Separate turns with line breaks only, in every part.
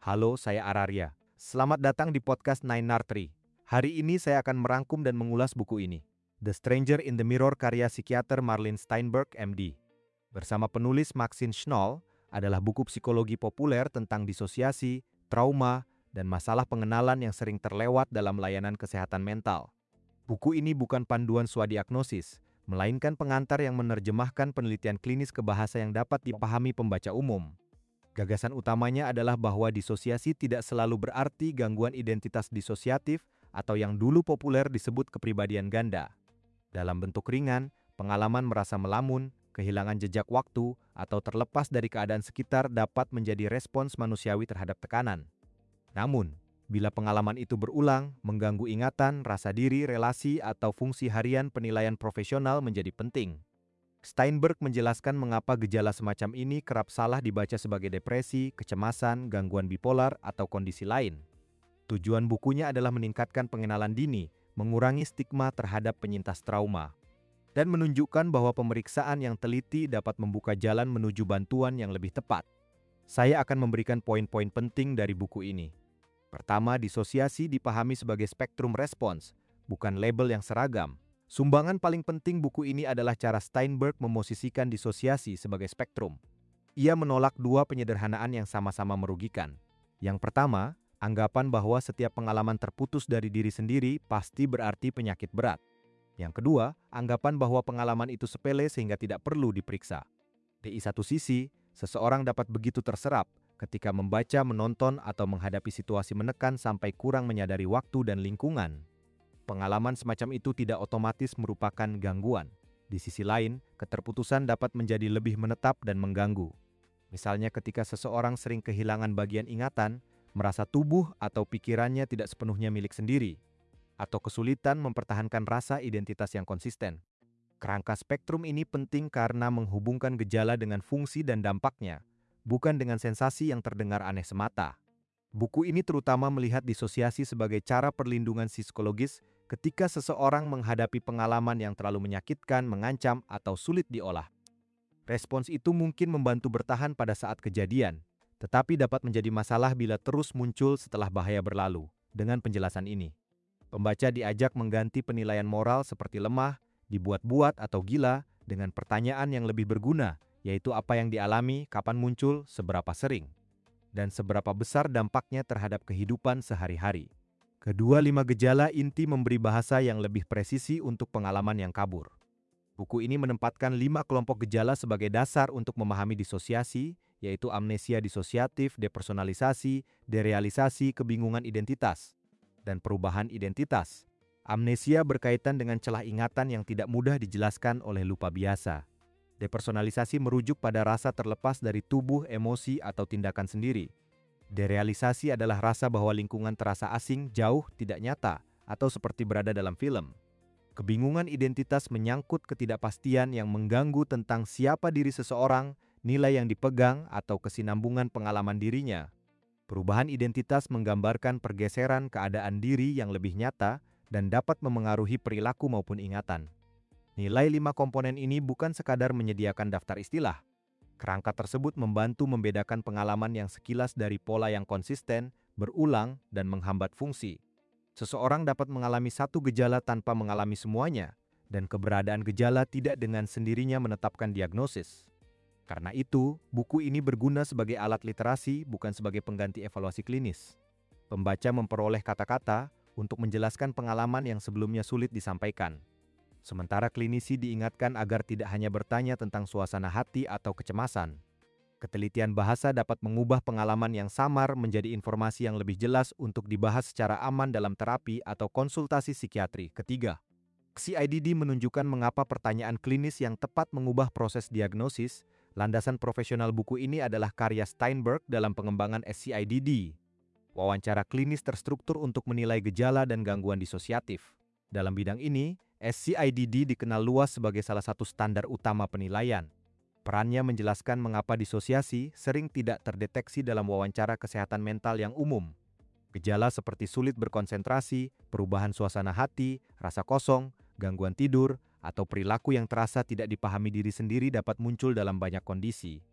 Halo, saya Araria. Selamat datang di podcast Nine Tree. Hari ini saya akan merangkum dan mengulas buku ini, The Stranger in the Mirror karya psikiater Marlene Steinberg, MD. Bersama penulis Maxine Schnall, adalah buku psikologi populer tentang disosiasi, trauma, dan masalah pengenalan yang sering terlewat dalam layanan kesehatan mental. Buku ini bukan panduan swadiagnosis, melainkan pengantar yang menerjemahkan penelitian klinis ke bahasa yang dapat dipahami pembaca umum. Gagasan utamanya adalah bahwa disosiasi tidak selalu berarti gangguan identitas disosiatif atau yang dulu populer disebut kepribadian ganda. Dalam bentuk ringan, pengalaman merasa melamun, kehilangan jejak waktu, atau terlepas dari keadaan sekitar dapat menjadi respons manusiawi terhadap tekanan. Namun, bila pengalaman itu berulang, mengganggu ingatan, rasa diri, relasi, atau fungsi harian, penilaian profesional menjadi penting. Steinberg menjelaskan mengapa gejala semacam ini kerap salah dibaca sebagai depresi, kecemasan, gangguan bipolar, atau kondisi lain. Tujuan bukunya adalah meningkatkan pengenalan dini, mengurangi stigma terhadap penyintas trauma, dan menunjukkan bahwa pemeriksaan yang teliti dapat membuka jalan menuju bantuan yang lebih tepat. Saya akan memberikan poin-poin penting dari buku ini. Pertama, disosiasi dipahami sebagai spektrum respons, bukan label yang seragam. Sumbangan paling penting buku ini adalah cara Steinberg memosisikan disosiasi sebagai spektrum. Ia menolak dua penyederhanaan yang sama-sama merugikan. Yang pertama, anggapan bahwa setiap pengalaman terputus dari diri sendiri pasti berarti penyakit berat. Yang kedua, anggapan bahwa pengalaman itu sepele sehingga tidak perlu diperiksa. Di satu sisi, seseorang dapat begitu terserap ketika membaca, menonton, atau menghadapi situasi menekan sampai kurang menyadari waktu dan lingkungan. Pengalaman semacam itu tidak otomatis merupakan gangguan. Di sisi lain, keterputusan dapat menjadi lebih menetap dan mengganggu. Misalnya ketika seseorang sering kehilangan bagian ingatan, merasa tubuh atau pikirannya tidak sepenuhnya milik sendiri, atau kesulitan mempertahankan rasa identitas yang konsisten. Kerangka spektrum ini penting karena menghubungkan gejala dengan fungsi dan dampaknya, bukan dengan sensasi yang terdengar aneh semata. Buku ini terutama melihat disosiasi sebagai cara perlindungan psikologis ketika seseorang menghadapi pengalaman yang terlalu menyakitkan, mengancam, atau sulit diolah. Respons itu mungkin membantu bertahan pada saat kejadian, tetapi dapat menjadi masalah bila terus muncul setelah bahaya berlalu. Dengan penjelasan ini, pembaca diajak mengganti penilaian moral seperti lemah, dibuat-buat, atau gila dengan pertanyaan yang lebih berguna, yaitu apa yang dialami, kapan muncul, seberapa sering, dan seberapa besar dampaknya terhadap kehidupan sehari-hari. Kedua 5 gejala inti memberi bahasa yang lebih presisi untuk pengalaman yang kabur. Buku ini menempatkan 5 kelompok gejala sebagai dasar untuk memahami disosiasi, yaitu amnesia disosiatif, depersonalisasi, derealisasi, kebingungan identitas, dan perubahan identitas. Amnesia berkaitan dengan celah ingatan yang tidak mudah dijelaskan oleh lupa biasa. Depersonalisasi merujuk pada rasa terlepas dari tubuh, emosi, atau tindakan sendiri. Derealisasi adalah rasa bahwa lingkungan terasa asing, jauh, tidak nyata, atau seperti berada dalam film. Kebingungan identitas menyangkut ketidakpastian yang mengganggu tentang siapa diri seseorang, nilai yang dipegang, atau kesinambungan pengalaman dirinya. Perubahan identitas menggambarkan pergeseran keadaan diri yang lebih nyata dan dapat memengaruhi perilaku maupun ingatan. Nilai 5 komponen ini bukan sekadar menyediakan daftar istilah. Kerangka tersebut membantu membedakan pengalaman yang sekilas dari pola yang konsisten, berulang, dan menghambat fungsi. Seseorang dapat mengalami satu gejala tanpa mengalami semuanya, dan keberadaan gejala tidak dengan sendirinya menetapkan diagnosis. Karena itu, buku ini berguna sebagai alat literasi, bukan sebagai pengganti evaluasi klinis. Pembaca memperoleh kata-kata untuk menjelaskan pengalaman yang sebelumnya sulit disampaikan. Sementara klinisi diingatkan agar tidak hanya bertanya tentang suasana hati atau kecemasan. Ketelitian bahasa dapat mengubah pengalaman yang samar menjadi informasi yang lebih jelas untuk dibahas secara aman dalam terapi atau konsultasi psikiatri. Ketiga, CIDD menunjukkan mengapa pertanyaan klinis yang tepat mengubah proses diagnosis. Landasan profesional buku ini adalah karya Steinberg dalam pengembangan SCIDD. Wawancara klinis terstruktur untuk menilai gejala dan gangguan disosiatif. Dalam bidang ini, SCIDD dikenal luas sebagai salah satu standar utama penilaian. Perannya menjelaskan mengapa disosiasi sering tidak terdeteksi dalam wawancara kesehatan mental yang umum. Gejala seperti sulit berkonsentrasi, perubahan suasana hati, rasa kosong, gangguan tidur, atau perilaku yang terasa tidak dipahami diri sendiri dapat muncul dalam banyak kondisi.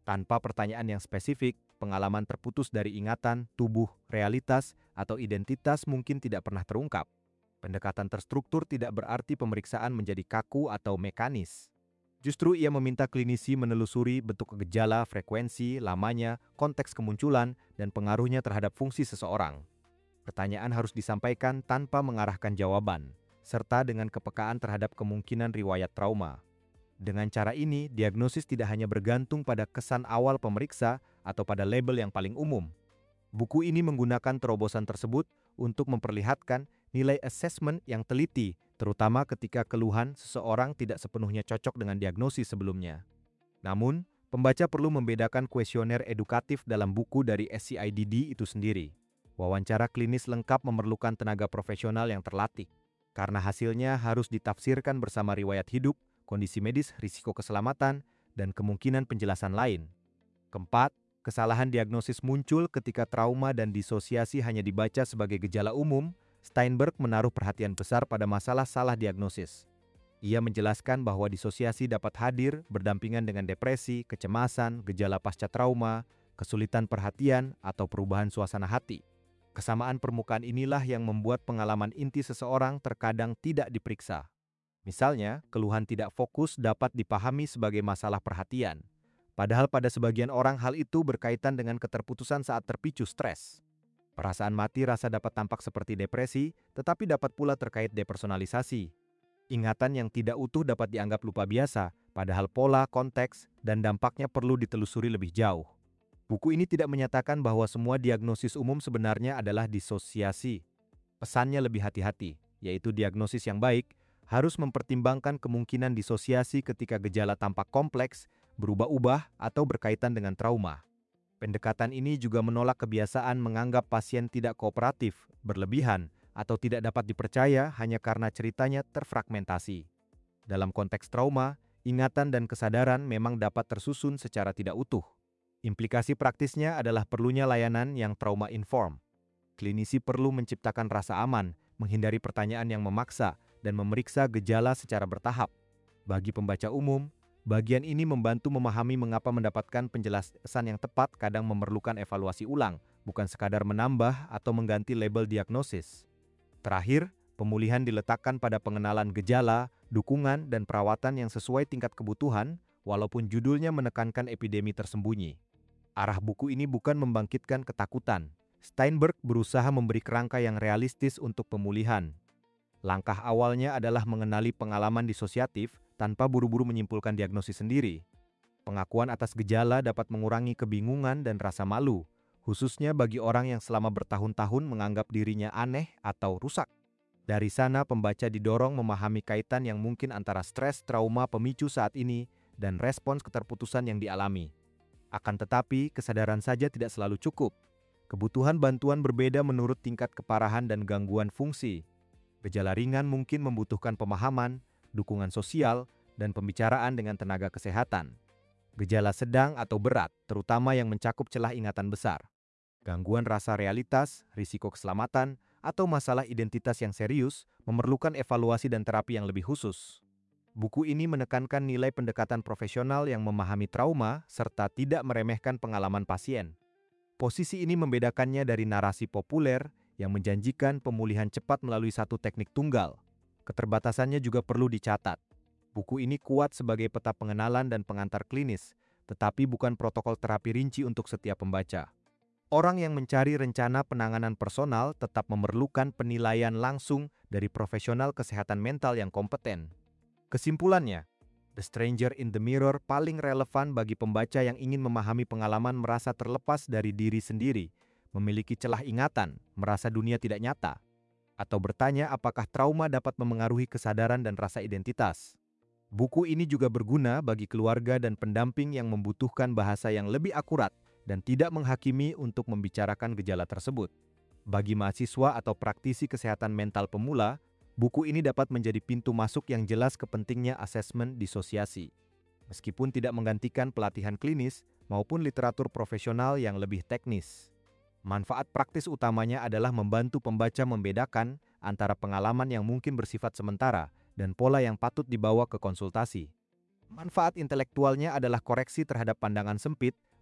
Tanpa pertanyaan yang spesifik, pengalaman terputus dari ingatan, tubuh, realitas, atau identitas mungkin tidak pernah terungkap. Pendekatan terstruktur tidak berarti pemeriksaan menjadi kaku atau mekanis. Justru ia meminta klinisi menelusuri bentuk gejala, frekuensi, lamanya, konteks kemunculan, dan pengaruhnya terhadap fungsi seseorang. Pertanyaan harus disampaikan tanpa mengarahkan jawaban, serta dengan kepekaan terhadap kemungkinan riwayat trauma. Dengan cara ini, diagnosis tidak hanya bergantung pada kesan awal pemeriksa atau pada label yang paling umum. Buku ini menggunakan terobosan tersebut untuk memperlihatkan nilai asesmen yang teliti, terutama ketika keluhan seseorang tidak sepenuhnya cocok dengan diagnosis sebelumnya. Namun, pembaca perlu membedakan kuesioner edukatif dalam buku dari SCIDD itu sendiri. Wawancara klinis lengkap memerlukan tenaga profesional yang terlatih, karena hasilnya harus ditafsirkan bersama riwayat hidup, kondisi medis, risiko keselamatan, dan kemungkinan penjelasan lain. Keempat, kesalahan diagnosis muncul ketika trauma dan disosiasi hanya dibaca sebagai gejala umum. Steinberg menaruh perhatian besar pada masalah salah diagnosis. Ia menjelaskan bahwa disosiasi dapat hadir berdampingan dengan depresi, kecemasan, gejala pasca trauma, kesulitan perhatian, atau perubahan suasana hati. Kesamaan permukaan inilah yang membuat pengalaman inti seseorang terkadang tidak diperiksa. Misalnya, keluhan tidak fokus dapat dipahami sebagai masalah perhatian. Padahal pada sebagian orang hal itu berkaitan dengan keterputusan saat terpicu stres. Perasaan mati rasa dapat tampak seperti depresi, tetapi dapat pula terkait depersonalisasi. Ingatan yang tidak utuh dapat dianggap lupa biasa, padahal pola, konteks, dan dampaknya perlu ditelusuri lebih jauh. Buku ini tidak menyatakan bahwa semua diagnosis umum sebenarnya adalah disosiasi. Pesannya lebih hati-hati, yaitu diagnosis yang baik harus mempertimbangkan kemungkinan disosiasi ketika gejala tampak kompleks, berubah-ubah, atau berkaitan dengan trauma. Pendekatan ini juga menolak kebiasaan menganggap pasien tidak kooperatif, berlebihan, atau tidak dapat dipercaya hanya karena ceritanya terfragmentasi. Dalam konteks trauma, ingatan dan kesadaran memang dapat tersusun secara tidak utuh. Implikasi praktisnya adalah perlunya layanan yang trauma-inform. Klinisi perlu menciptakan rasa aman, menghindari pertanyaan yang memaksa, dan memeriksa gejala secara bertahap. Bagi pembaca umum, bagian ini membantu memahami mengapa mendapatkan penjelasan yang tepat kadang memerlukan evaluasi ulang, bukan sekadar menambah atau mengganti label diagnosis. Terakhir, pemulihan diletakkan pada pengenalan gejala, dukungan, dan perawatan yang sesuai tingkat kebutuhan, walaupun judulnya menekankan epidemi tersembunyi. Arah buku ini bukan membangkitkan ketakutan. Steinberg berusaha memberi kerangka yang realistis untuk pemulihan. Langkah awalnya adalah mengenali pengalaman disosiatif tanpa buru-buru menyimpulkan diagnosis sendiri. Pengakuan atas gejala dapat mengurangi kebingungan dan rasa malu, khususnya bagi orang yang selama bertahun-tahun menganggap dirinya aneh atau rusak. Dari sana, pembaca didorong memahami kaitan yang mungkin antara stres, trauma, pemicu saat ini, dan respons keterputusan yang dialami. Akan tetapi, kesadaran saja tidak selalu cukup. Kebutuhan bantuan berbeda menurut tingkat keparahan dan gangguan fungsi. Gejala ringan mungkin membutuhkan pemahaman, dukungan sosial, dan pembicaraan dengan tenaga kesehatan. Gejala sedang atau berat, terutama yang mencakup celah ingatan besar. Gangguan rasa realitas, risiko keselamatan, atau masalah identitas yang serius memerlukan evaluasi dan terapi yang lebih khusus. Buku ini menekankan nilai pendekatan profesional yang memahami trauma serta tidak meremehkan pengalaman pasien. Posisi ini membedakannya dari narasi populer yang menjanjikan pemulihan cepat melalui satu teknik tunggal. Keterbatasannya juga perlu dicatat. Buku ini kuat sebagai peta pengenalan dan pengantar klinis, tetapi bukan protokol terapi rinci untuk setiap pembaca. Orang yang mencari rencana penanganan personal tetap memerlukan penilaian langsung dari profesional kesehatan mental yang kompeten. Kesimpulannya, The Stranger in the Mirror paling relevan bagi pembaca yang ingin memahami pengalaman merasa terlepas dari diri sendiri, memiliki celah ingatan, merasa dunia tidak nyata, atau bertanya apakah trauma dapat memengaruhi kesadaran dan rasa identitas. Buku ini juga berguna bagi keluarga dan pendamping yang membutuhkan bahasa yang lebih akurat dan tidak menghakimi untuk membicarakan gejala tersebut. Bagi mahasiswa atau praktisi kesehatan mental pemula, buku ini dapat menjadi pintu masuk yang jelas ke pentingnya asesmen disosiasi. Meskipun tidak menggantikan pelatihan klinis maupun literatur profesional yang lebih teknis. Manfaat praktis utamanya adalah membantu pembaca membedakan antara pengalaman yang mungkin bersifat sementara dan pola yang patut dibawa ke konsultasi. Manfaat intelektualnya adalah koreksi terhadap pandangan sempit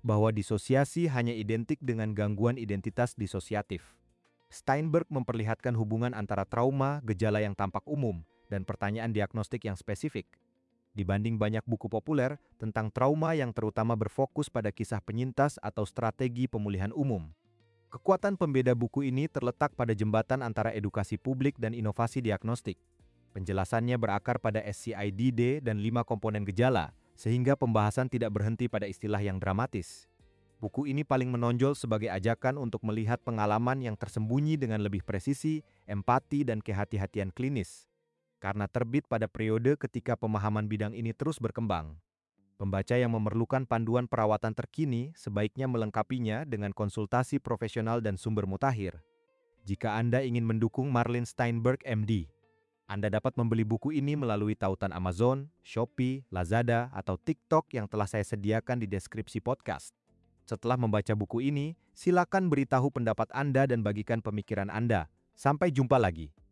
bahwa disosiasi hanya identik dengan gangguan identitas disosiatif. Steinberg memperlihatkan hubungan antara trauma, gejala yang tampak umum, dan pertanyaan diagnostik yang spesifik. Dibanding banyak buku populer tentang trauma yang terutama berfokus pada kisah penyintas atau strategi pemulihan umum. Kekuatan pembeda buku ini terletak pada jembatan antara edukasi publik dan inovasi diagnostik. Penjelasannya berakar pada SCID-D dan 5 komponen gejala, sehingga pembahasan tidak berhenti pada istilah yang dramatis. Buku ini paling menonjol sebagai ajakan untuk melihat pengalaman yang tersembunyi dengan lebih presisi, empati, dan kehati-hatian klinis. Karena terbit pada periode ketika pemahaman bidang ini terus berkembang. Pembaca yang memerlukan panduan perawatan terkini sebaiknya melengkapinya dengan konsultasi profesional dan sumber mutakhir. Jika Anda ingin mendukung Marlin Steinberg, MD, Anda dapat membeli buku ini melalui tautan Amazon, Shopee, Lazada, atau TikTok yang telah saya sediakan di deskripsi podcast. Setelah membaca buku ini, silakan beritahu pendapat Anda dan bagikan pemikiran Anda. Sampai jumpa lagi.